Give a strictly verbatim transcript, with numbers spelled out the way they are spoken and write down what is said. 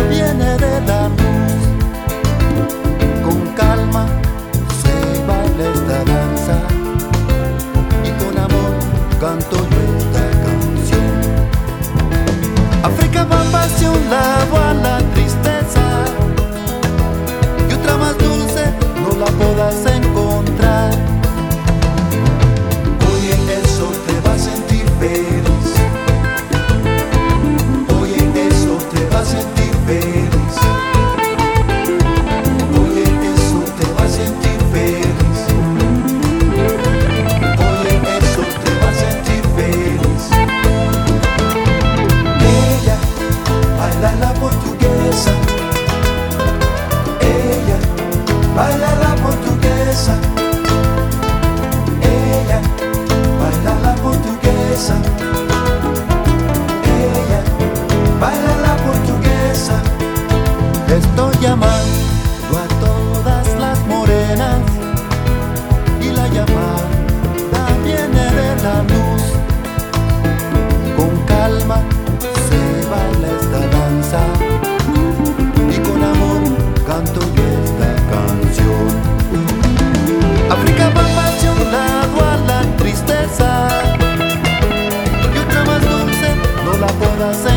viene de la luz. Con calma se baila esta danza y con amor canto yo esta canción. África va pasión, lado a la tristeza, y otra más dulce no la podrás encontrar. Oye, eso te va a sentir feliz. Oye, eso te va a sentir feliz. Oye, eso te va a sentir feliz. Oye, eso te va a sentir feliz. Ella baila la portuguesa. Ella baila la portuguesa. Ella baila la portuguesa. Ella baila la portuguesa. Estoy llamando a todas las morenas y la llamada viene de la luz. Con calma se baila esta danza y con amor canto yo esta canción. África va apasionado a la tristeza y otra más dulce no la podrás encontrar.